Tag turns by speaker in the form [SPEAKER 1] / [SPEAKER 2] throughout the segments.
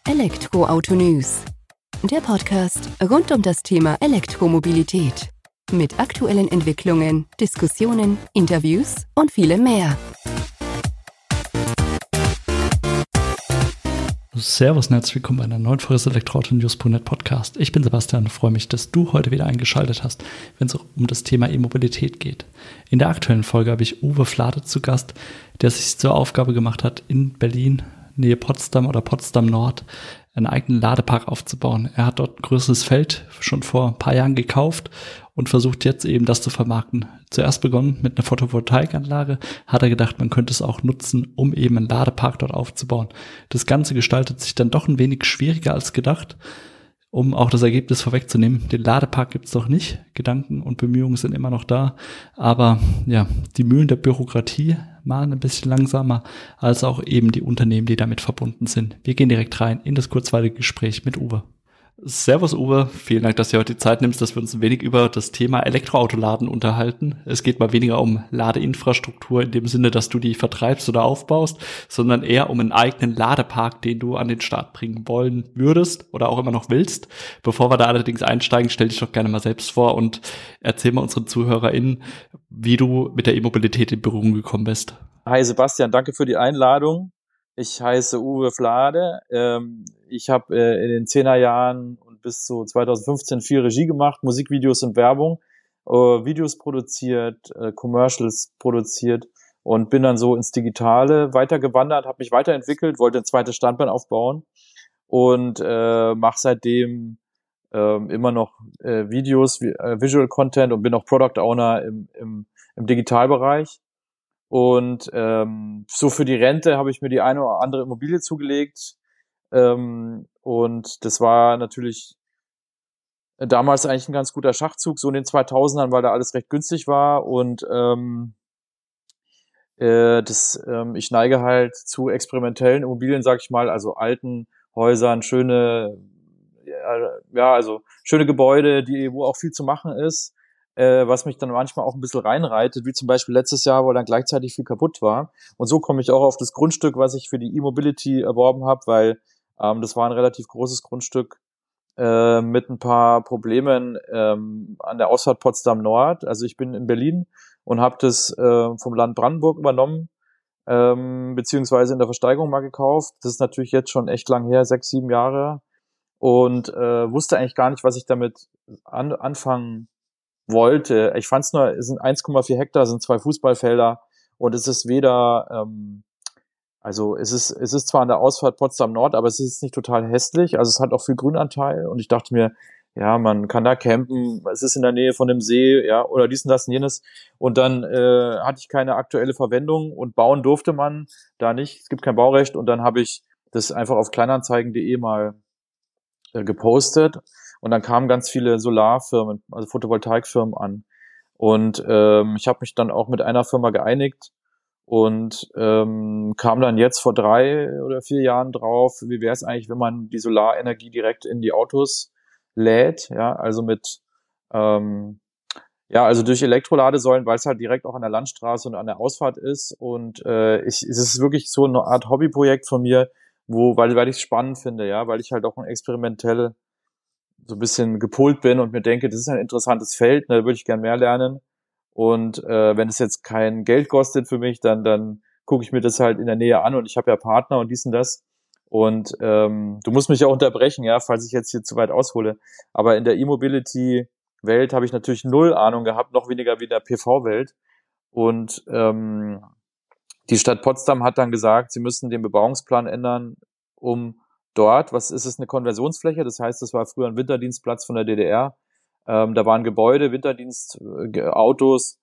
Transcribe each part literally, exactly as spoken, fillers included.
[SPEAKER 1] Elektroauto News, der Podcast rund um das Thema Elektromobilität. Mit aktuellen Entwicklungen, Diskussionen, Interviews und vielem mehr.
[SPEAKER 2] Servus und herzlich willkommen bei einer neuen Folge des Elektroauto News punkt net Podcast. Ich bin Sebastian und freue mich, dass du heute wieder eingeschaltet hast, wenn es um das Thema E-Mobilität geht. In der aktuellen Folge habe ich Uwe Flade zu Gast, der sich zur Aufgabe gemacht hat, in Berlin, Nähe Potsdam oder Potsdam Nord, einen eigenen Ladepark aufzubauen. Er hat dort ein größeres Feld schon vor ein paar Jahren gekauft und versucht jetzt eben das zu vermarkten. Zuerst begonnen mit einer Photovoltaikanlage, hat er gedacht, man könnte es auch nutzen, um eben einen Ladepark dort aufzubauen. Das Ganze gestaltet sich dann doch ein wenig schwieriger als gedacht. Um auch das Ergebnis vorwegzunehmen, den Ladepark gibt es noch nicht. Gedanken und Bemühungen sind immer noch da. Aber ja, die Mühlen der Bürokratie malen ein bisschen langsamer, als auch eben die Unternehmen, die damit verbunden sind. Wir gehen direkt rein in das kurzweilige Gespräch mit Uwe. Servus Uwe, vielen Dank, dass du heute die Zeit nimmst, dass wir uns ein wenig über das Thema Elektroautoladen unterhalten. Es geht mal weniger um Ladeinfrastruktur in dem Sinne, dass du die vertreibst oder aufbaust, sondern eher um einen eigenen Ladepark, den du an den Start bringen wollen würdest oder auch immer noch willst. Bevor wir da allerdings einsteigen, stell dich doch gerne mal selbst vor und erzähl mal unseren ZuhörerInnen, wie du mit der E-Mobilität in Berührung gekommen bist.
[SPEAKER 3] Hi Sebastian, danke für die Einladung. Ich heiße Uwe Flade. Ähm, ich habe äh, in den zehner Jahren und bis zu zweitausendfünfzehn viel Regie gemacht, Musikvideos und Werbung, äh, Videos produziert, äh, Commercials produziert und bin dann so ins Digitale weitergewandert, habe mich weiterentwickelt, wollte ein zweites Standbein aufbauen und äh, mache seitdem äh, immer noch äh, Videos, äh, Visual Content und bin auch Product Owner im, im, im Digitalbereich. Und ähm, so für die Rente habe ich mir die eine oder andere Immobilie zugelegt. Ähm, und das war natürlich damals eigentlich ein ganz guter Schachzug, so in den zweitausendern, weil da alles recht günstig war. Und ähm, äh, das, ähm, ich neige halt zu experimentellen Immobilien, sag ich mal, also alten Häusern, schöne, ja, also schöne Gebäude, die wo auch viel zu machen ist. Äh, was mich dann manchmal auch ein bisschen reinreitet, wie zum Beispiel letztes Jahr, wo dann gleichzeitig viel kaputt war. Und so komme ich auch auf das Grundstück, was ich für die E-Mobility erworben habe, weil ähm, das war ein relativ großes Grundstück äh, mit ein paar Problemen ähm, an der Ausfahrt Potsdam Nord. Also ich bin in Berlin und habe das äh, vom Land Brandenburg übernommen, ähm, beziehungsweise in der Versteigerung mal gekauft. Das ist natürlich jetzt schon echt lang her, sechs, sieben Jahre. Und äh, wusste eigentlich gar nicht, was ich damit an, anfangen wollte. Ich fand es nur, es sind eins Komma vier Hektar, sind zwei Fußballfelder und es ist weder, ähm, also es ist es ist zwar an der Ausfahrt Potsdam Nord, aber es ist nicht total hässlich, also es hat auch viel Grünanteil und ich dachte mir, ja, man kann da campen, es ist in der Nähe von dem See, ja, oder dies und das und jenes und dann äh, hatte ich keine aktuelle Verwendung und bauen durfte man da nicht, es gibt kein Baurecht und dann habe ich das einfach auf kleinanzeigen punkt de mal äh, gepostet. Und dann kamen ganz viele Solarfirmen, also Photovoltaikfirmen an. Und ähm, ich habe mich dann auch mit einer Firma geeinigt und ähm, kam dann jetzt vor drei oder vier Jahren drauf, wie wäre es eigentlich, wenn man die Solarenergie direkt in die Autos lädt, ja, also mit, ähm, ja, also durch Elektroladesäulen, weil es halt direkt auch an der Landstraße und an der Ausfahrt ist. Und äh, ich, es ist wirklich so eine Art Hobbyprojekt von mir, wo, weil, weil ich es spannend finde, ja, weil ich halt auch ein experimentell so ein bisschen gepolt bin und mir denke, das ist ein interessantes Feld, ne, da würde ich gern mehr lernen. Und äh, wenn es jetzt kein Geld kostet für mich, dann dann gucke ich mir das halt in der Nähe an und ich habe ja Partner und dies und das. Und ähm, du musst mich ja unterbrechen, ja, falls ich jetzt hier zu weit aushole. Aber in der E-Mobility-Welt habe ich natürlich null Ahnung gehabt, noch weniger wie in der P V-Welt. Und ähm, die Stadt Potsdam hat dann gesagt, sie müssen den Bebauungsplan ändern, um dort, was ist es, eine Konversionsfläche, das heißt, das war früher ein Winterdienstplatz von der D D R, ähm, da waren Gebäude, Winterdienst, äh, Autos,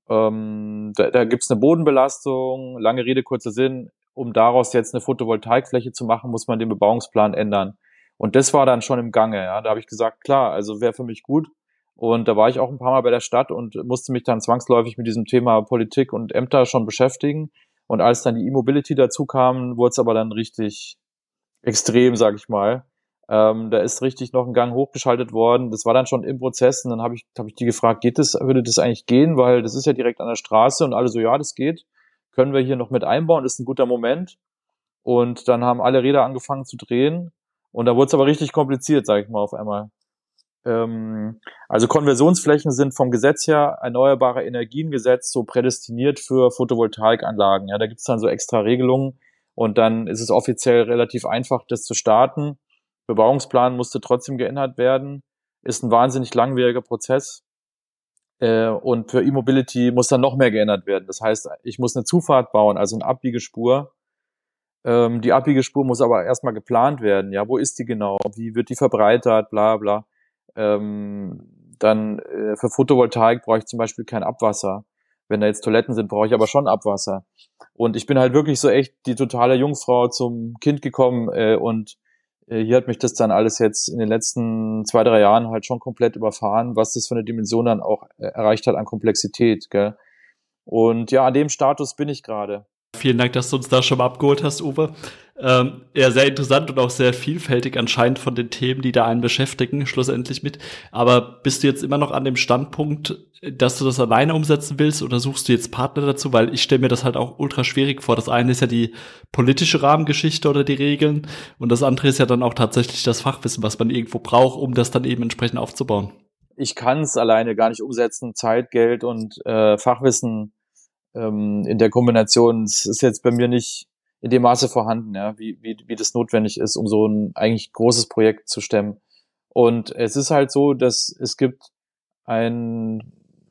[SPEAKER 3] ähm, da, da gibt's eine Bodenbelastung, lange Rede, kurzer Sinn, um daraus jetzt eine Photovoltaikfläche zu machen, muss man den Bebauungsplan ändern. Und das war dann schon im Gange, ja, da habe ich gesagt, klar, also wäre für mich gut. Und da war ich auch ein paar Mal bei der Stadt und musste mich dann zwangsläufig mit diesem Thema Politik und Ämter schon beschäftigen. Und als dann die E-Mobility dazu kam, wurde es aber dann richtig extrem, sag ich mal. Ähm, da ist richtig noch ein Gang hochgeschaltet worden. Das war dann schon im Prozess und dann habe ich, hab ich die gefragt, geht das, würde das eigentlich gehen? Weil das ist ja direkt an der Straße und alle so, ja, das geht. Können wir hier noch mit einbauen? Das ist ein guter Moment. Und dann haben alle Räder angefangen zu drehen. Und da wurde es aber richtig kompliziert, sage ich mal auf einmal. Ähm, also Konversionsflächen sind vom Gesetz her erneuerbare Energiengesetz so prädestiniert für Photovoltaikanlagen. Ja, da gibt's dann so extra Regelungen und dann ist es offiziell relativ einfach, das zu starten. Bebauungsplan musste trotzdem geändert werden, ist ein wahnsinnig langwieriger Prozess. Äh, und für E-Mobility muss dann noch mehr geändert werden. Das heißt, ich muss eine Zufahrt bauen, also eine Abbiegespur. Ähm, die Abbiegespur muss aber erstmal geplant werden. Ja, wo ist die genau? Wie wird die verbreitert? Bla bla. Ähm, dann äh, für Photovoltaik brauche ich zum Beispiel kein Abwasser. Wenn da jetzt Toiletten sind, brauche ich aber schon Abwasser. Und ich bin halt wirklich so echt die totale Jungfrau zum Kind gekommen äh, und äh, hier hat mich das dann alles jetzt in den letzten zwei, drei Jahren halt schon komplett überfahren, was das für eine Dimension dann auch äh, erreicht hat an Komplexität, gell? Und ja, an dem Status bin ich gerade.
[SPEAKER 2] Vielen Dank, dass du uns da schon mal abgeholt hast, Uwe. Ähm, ja, sehr interessant und auch sehr vielfältig anscheinend von den Themen, die da einen beschäftigen, schlussendlich mit. Aber bist du jetzt immer noch an dem Standpunkt, dass du das alleine umsetzen willst oder suchst du jetzt Partner dazu? Weil ich stelle mir das halt auch ultra schwierig vor. Das eine ist ja die politische Rahmengeschichte oder die Regeln und das andere ist ja dann auch tatsächlich das Fachwissen, was man irgendwo braucht, um das dann eben entsprechend aufzubauen.
[SPEAKER 3] Ich kann es alleine gar nicht umsetzen. Zeit, Geld und äh, Fachwissen in der Kombination, es ist jetzt bei mir nicht in dem Maße vorhanden, ja, wie, wie, wie das notwendig ist, um so ein eigentlich großes Projekt zu stemmen. Und es ist halt so, dass es gibt ein,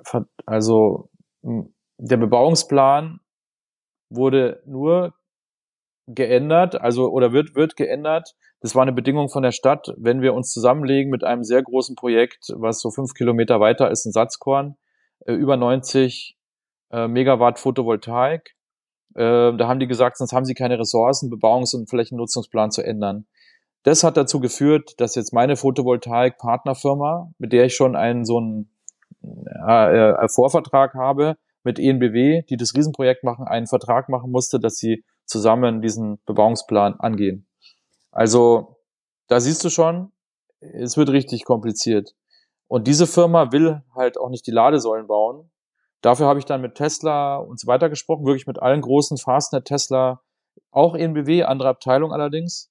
[SPEAKER 3] also der Bebauungsplan wurde nur geändert, also oder wird wird geändert. Das war eine Bedingung von der Stadt, wenn wir uns zusammenlegen mit einem sehr großen Projekt, was so fünf Kilometer weiter ist, in Satzkorn, über neunzig Megawatt Photovoltaik. Äh, da haben die gesagt, sonst haben sie keine Ressourcen, Bebauungs- und Flächennutzungsplan zu ändern. Das hat dazu geführt, dass jetzt meine Photovoltaik-Partnerfirma, mit der ich schon einen so einen äh, äh, Vorvertrag habe, mit E N B W, die das Riesenprojekt machen, einen Vertrag machen musste, dass sie zusammen diesen Bebauungsplan angehen. Also da siehst du schon, es wird richtig kompliziert. Und diese Firma will halt auch nicht die Ladesäulen bauen. Dafür habe ich dann mit Tesla und so weiter gesprochen, wirklich mit allen großen Fastnet, Tesla, auch E N B W, andere Abteilung allerdings.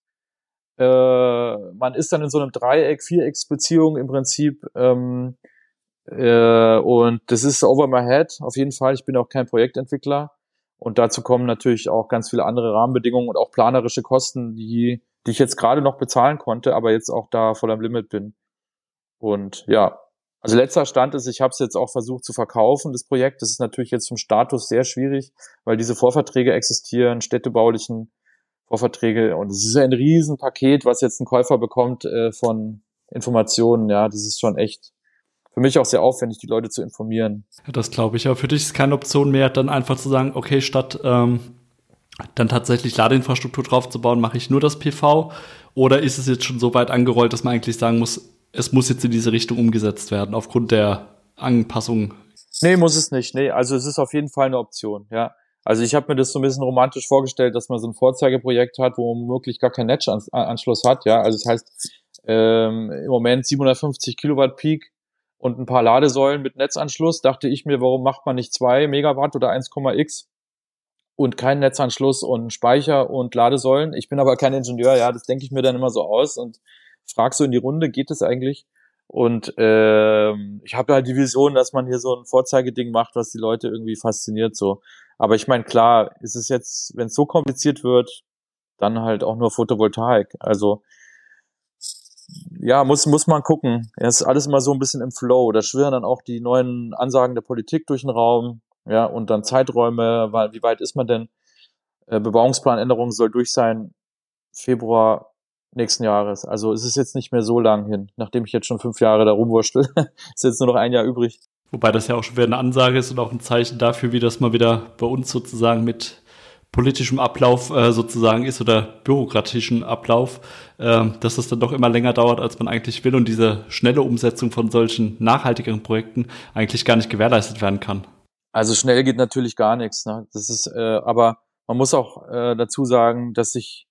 [SPEAKER 3] Äh, man ist dann in so einem Dreieck-, Vierecks-Beziehung im Prinzip ähm, äh, und das ist over my head auf jeden Fall. Ich bin auch kein Projektentwickler und dazu kommen natürlich auch ganz viele andere Rahmenbedingungen und auch planerische Kosten, die, die ich jetzt gerade noch bezahlen konnte, aber jetzt auch da voll am Limit bin. Und ja, also letzter Stand ist, ich habe es jetzt auch versucht zu verkaufen, das Projekt. Das ist natürlich jetzt vom Status sehr schwierig, weil diese Vorverträge existieren, städtebaulichen Vorverträge. Und es ist ein Riesenpaket, was jetzt ein Käufer bekommt äh, von Informationen. Ja, das ist schon echt für mich auch sehr aufwendig, die Leute zu informieren.
[SPEAKER 2] Ja, das glaube ich. Aber für dich ist keine Option mehr, dann einfach zu sagen, okay, statt ähm, dann tatsächlich Ladeinfrastruktur draufzubauen, mache ich nur das P V? Oder ist es jetzt schon so weit angerollt, dass man eigentlich sagen muss, es muss jetzt in diese Richtung umgesetzt werden, aufgrund der Anpassung?
[SPEAKER 3] Nee, muss es nicht. Nee, also es ist auf jeden Fall eine Option, ja. Also ich habe mir das so ein bisschen romantisch vorgestellt, dass man so ein Vorzeigeprojekt hat, wo man wirklich gar keinen Netzanschluss hat, ja. Also das heißt, ähm, im Moment siebenhundertfünfzig Kilowatt Peak und ein paar Ladesäulen mit Netzanschluss. Dachte ich mir, warum macht man nicht zwei Megawatt oder eins Komma x und keinen Netzanschluss und Speicher und Ladesäulen? Ich bin aber kein Ingenieur, ja, das denke ich mir dann immer so aus und frag so in die Runde, geht es eigentlich? Und ähm, ich habe halt die Vision, dass man hier so ein Vorzeigeding macht, was die Leute irgendwie fasziniert so. Aber ich meine, klar, ist es jetzt, wenn es so kompliziert wird, dann halt auch nur Photovoltaik. Also ja, muss muss man gucken. Es ist alles immer so ein bisschen im Flow. Da schwirren dann auch die neuen Ansagen der Politik durch den Raum. Ja, und dann Zeiträume, weil wie weit ist man denn? Äh, Bebauungsplanänderung soll durch sein Februar nächsten Jahres. Also es ist jetzt nicht mehr so lang hin, nachdem ich jetzt schon fünf Jahre da rumwurschtel. Ist jetzt nur noch ein Jahr übrig.
[SPEAKER 2] Wobei das ja auch schon wieder eine Ansage ist und auch ein Zeichen dafür, wie das mal wieder bei uns sozusagen mit politischem Ablauf äh, sozusagen ist oder bürokratischen Ablauf, äh, dass es dann doch immer länger dauert, als man eigentlich will und diese schnelle Umsetzung von solchen nachhaltigeren Projekten eigentlich gar nicht gewährleistet werden kann.
[SPEAKER 3] Also schnell geht natürlich gar nichts, ne? Das ist, äh, aber man muss auch äh, dazu sagen, dass sich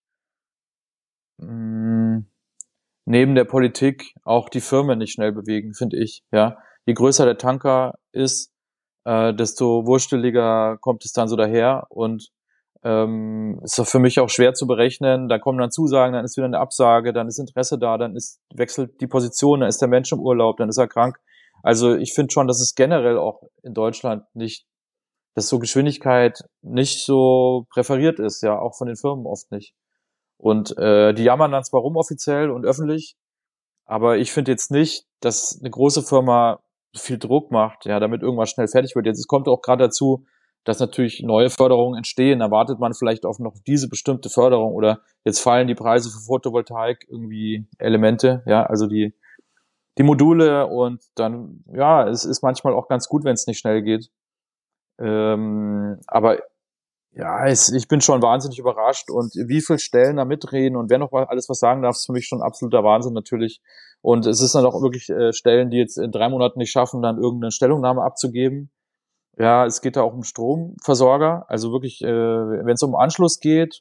[SPEAKER 3] mh, neben der Politik auch die Firmen nicht schnell bewegen, finde ich. Ja, je größer der Tanker ist, äh, desto wursteliger kommt es dann so daher und Ähm, ist doch für mich auch schwer zu berechnen. Da kommen dann Zusagen, dann ist wieder eine Absage, dann ist Interesse da, dann ist, wechselt die Position, dann ist der Mensch im Urlaub, dann ist er krank. Also ich finde schon, dass es generell auch in Deutschland nicht, dass so Geschwindigkeit nicht so präferiert ist, ja, auch von den Firmen oft nicht. Und äh, die jammern dann zwar rum offiziell und öffentlich, aber ich finde jetzt nicht, dass eine große Firma viel Druck macht, ja, damit irgendwas schnell fertig wird. Jetzt es kommt auch gerade dazu, dass natürlich neue Förderungen entstehen. Da wartet man vielleicht auf noch diese bestimmte Förderung oder jetzt fallen die Preise für Photovoltaik irgendwie Elemente, ja, also die die Module und dann, ja, es ist manchmal auch ganz gut, wenn es nicht schnell geht. Ähm, aber ja, es, ich bin schon wahnsinnig überrascht und wie viele Stellen da mitreden und wer noch mal alles was sagen darf, ist für mich schon absoluter Wahnsinn natürlich. Und es ist dann auch wirklich äh, Stellen, die jetzt in drei Monaten nicht schaffen, dann irgendeine Stellungnahme abzugeben. Ja, es geht da auch um Stromversorger, also wirklich, äh, wenn es um Anschluss geht,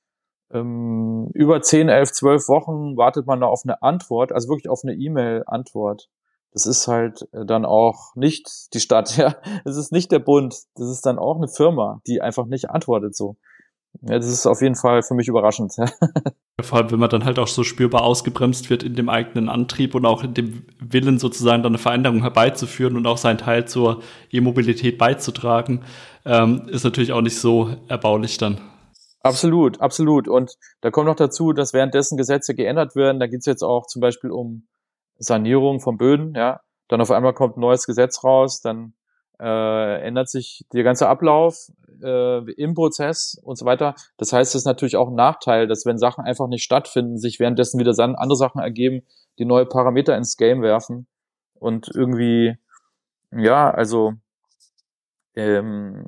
[SPEAKER 3] ähm, über zehn, elf, zwölf Wochen wartet man da auf eine Antwort, also wirklich auf eine E-Mail-Antwort. Das ist halt dann auch nicht die Stadt, ja, das ist nicht der Bund, das ist dann auch eine Firma, die einfach nicht antwortet so. Ja, das ist auf jeden Fall für mich überraschend.
[SPEAKER 2] Vor allem, wenn man dann halt auch so spürbar ausgebremst wird in dem eigenen Antrieb und auch in dem Willen sozusagen dann eine Veränderung herbeizuführen und auch seinen Teil zur E-Mobilität beizutragen, ähm, ist natürlich auch nicht so erbaulich dann.
[SPEAKER 3] Absolut, absolut. Und da kommt noch dazu, dass währenddessen Gesetze geändert werden. Da geht es jetzt auch zum Beispiel um Sanierung von Böden, ja. Dann auf einmal kommt ein neues Gesetz raus, dann äh, ändert sich der ganze Ablauf äh, im Prozess und so weiter. Das heißt, es ist natürlich auch ein Nachteil, dass wenn Sachen einfach nicht stattfinden, sich währenddessen wieder andere Sachen ergeben, die neue Parameter ins Game werfen und irgendwie, ja, also ähm,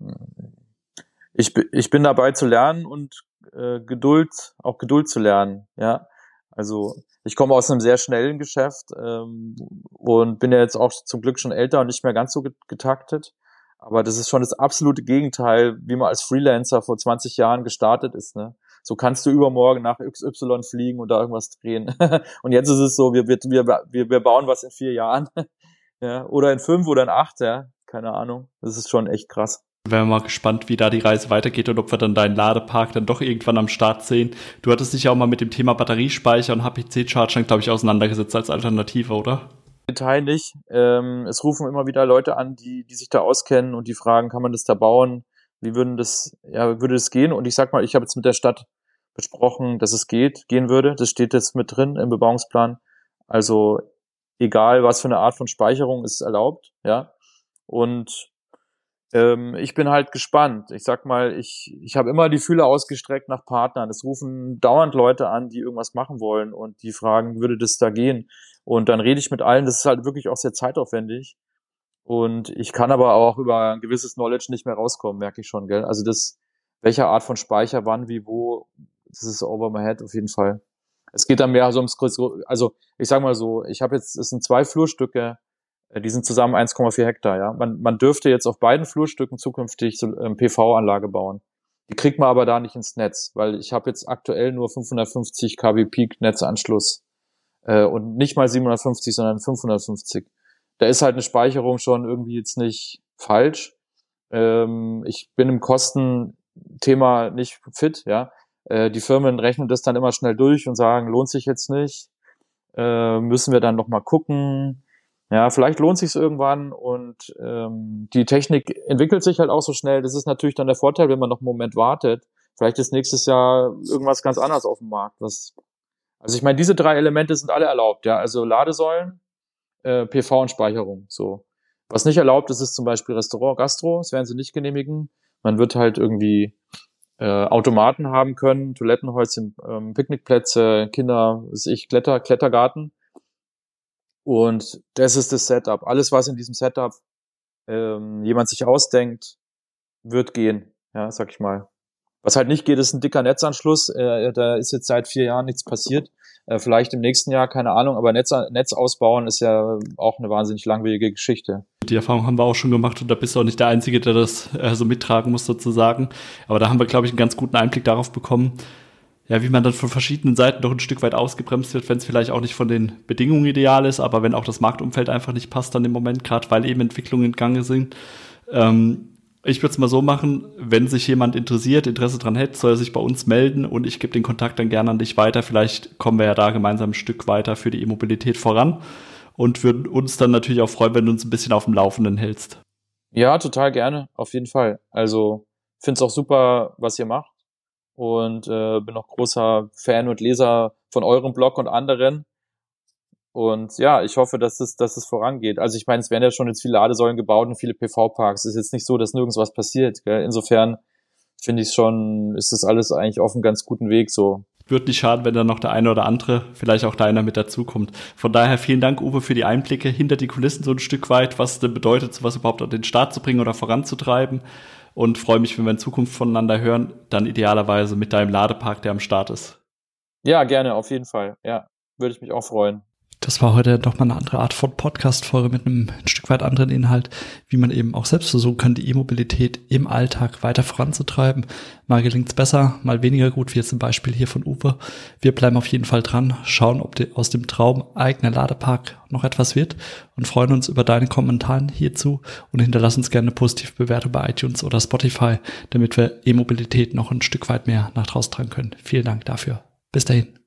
[SPEAKER 3] ich, ich bin dabei zu lernen und äh, Geduld, auch Geduld zu lernen, ja. Also ich komme aus einem sehr schnellen Geschäft ähm, und bin ja jetzt auch zum Glück schon älter und nicht mehr ganz so getaktet. Aber das ist schon das absolute Gegenteil, wie man als Freelancer vor zwanzig Jahren gestartet ist. Ne? So kannst du übermorgen nach X Y fliegen und da irgendwas drehen. Und jetzt ist es so, wir, wir, wir, wir bauen was in vier Jahren. Ja? Oder in fünf oder in acht, ja, keine Ahnung. Das ist schon echt krass.
[SPEAKER 2] Wären wir mal gespannt, wie da die Reise weitergeht und ob wir dann deinen Ladepark dann doch irgendwann am Start sehen. Du hattest dich ja auch mal mit dem Thema Batteriespeicher und H P C-Chargern, glaube ich, auseinandergesetzt als Alternative, oder?
[SPEAKER 3] Detail nicht. Ähm, es rufen immer wieder Leute an, die die sich da auskennen und die fragen, kann man das da bauen? Wie würden das, ja, würde das gehen? Und ich sag mal, ich habe jetzt mit der Stadt besprochen, dass es geht, gehen würde. Das steht jetzt mit drin im Bebauungsplan. Also egal, was für eine Art von Speicherung ist erlaubt, ja. Und Ähm, ich bin halt gespannt. Ich sag mal, ich ich habe immer die Fühler ausgestreckt nach Partnern. Es rufen dauernd Leute an, die irgendwas machen wollen und die fragen, würde das da gehen? Und dann rede ich mit allen. Das ist halt wirklich auch sehr zeitaufwendig. Und ich kann aber auch über ein gewisses Knowledge nicht mehr rauskommen, merke ich schon, gell? Also das, welche Art von Speicher, wann, wie, wo, das ist over my head auf jeden Fall. Es geht dann mehr so ums, also ich sag mal so, ich habe jetzt, es sind zwei Flurstücke, die sind zusammen eins Komma vier Hektar, ja. Man, man dürfte jetzt auf beiden Flurstücken zukünftig so ähm, P V-Anlage bauen. Die kriegt man aber da nicht ins Netz, weil ich habe jetzt aktuell nur fünfhundertfünfzig Kilowatt Peak Netzanschluss äh, und nicht mal siebenhundertfünfzig, sondern fünfhundertfünfzig. Da ist halt eine Speicherung schon irgendwie jetzt nicht falsch. Ähm, ich bin im Kostenthema nicht fit, ja. Äh, die Firmen rechnen das dann immer schnell durch und sagen, lohnt sich jetzt nicht, äh, müssen wir dann noch mal gucken. Ja, vielleicht lohnt sich's irgendwann und ähm, die Technik entwickelt sich halt auch so schnell. Das ist natürlich dann der Vorteil, wenn man noch einen Moment wartet. Vielleicht ist nächstes Jahr irgendwas ganz anderes auf dem Markt. Was, also ich meine, diese drei Elemente sind alle erlaubt, ja. Also Ladesäulen, äh, P V und Speicherung. So. Was nicht erlaubt ist, ist zum Beispiel Restaurant, Gastro. Das werden sie nicht genehmigen. Man wird halt irgendwie äh, Automaten haben können, Toilettenhäuschen, ähm, Picknickplätze, Kinder, was weiß ich, Kletter, Klettergarten. Und das ist das Setup. Alles, was in diesem Setup ähm, jemand sich ausdenkt, wird gehen, ja, sag ich mal. Was halt nicht geht, ist ein dicker Netzanschluss. Äh, da ist jetzt seit vier Jahren nichts passiert. Äh, vielleicht im nächsten Jahr, keine Ahnung. Aber Netz, Netz ausbauen ist ja auch eine wahnsinnig langwierige Geschichte.
[SPEAKER 2] Die Erfahrung haben wir auch schon gemacht und da bist du auch nicht der Einzige, der das äh, so mittragen muss sozusagen. Aber da haben wir, glaube ich, einen ganz guten Einblick darauf bekommen, ja, wie man dann von verschiedenen Seiten doch ein Stück weit ausgebremst wird, wenn es vielleicht auch nicht von den Bedingungen ideal ist, aber wenn auch das Marktumfeld einfach nicht passt dann im Moment, gerade weil eben Entwicklungen in Gange sind. Ähm, Ich würde es mal so machen, wenn sich jemand interessiert, Interesse dran hätte, soll er sich bei uns melden und ich gebe den Kontakt dann gerne an dich weiter. Vielleicht kommen wir ja da gemeinsam ein Stück weiter für die E-Mobilität voran und würden uns dann natürlich auch freuen, wenn du uns ein bisschen auf dem Laufenden hältst.
[SPEAKER 3] Ja, total gerne, auf jeden Fall. Also finde es auch super, was ihr macht und äh, bin auch großer Fan und Leser von eurem Blog und anderen. Und ja, ich hoffe, dass es, dass es vorangeht. Also ich meine, es werden ja schon jetzt viele Ladesäulen gebaut und viele P V-Parks. Es ist jetzt nicht so, dass nirgends was passiert. Gell? Insofern finde ich schon, ist das alles eigentlich auf einem ganz guten Weg so.
[SPEAKER 2] Wird nicht schaden, wenn dann noch der eine oder andere, vielleicht auch deiner mit dazukommt. Von daher vielen Dank, Uwe, für die Einblicke hinter die Kulissen so ein Stück weit, was es denn bedeutet, sowas überhaupt an den Start zu bringen oder voranzutreiben. Und freue mich, wenn wir in Zukunft voneinander hören, dann idealerweise mit deinem Ladepark, der am Start ist.
[SPEAKER 3] Ja, gerne, auf jeden Fall. Ja, würde ich mich auch freuen.
[SPEAKER 2] Das war heute doch mal eine andere Art von Podcast-Folge mit einem ein Stück weit anderen Inhalt, wie man eben auch selbst versuchen kann, die E-Mobilität im Alltag weiter voranzutreiben. Mal gelingt's besser, mal weniger gut, wie jetzt im Beispiel hier von Uwe. Wir bleiben auf jeden Fall dran, schauen, ob die, aus dem Traum eigener Ladepark noch etwas wird und freuen uns über deine Kommentare hierzu und hinterlassen uns gerne eine positive Bewertung bei iTunes oder Spotify, damit wir E-Mobilität noch ein Stück weit mehr nach draußen tragen können. Vielen Dank dafür. Bis dahin.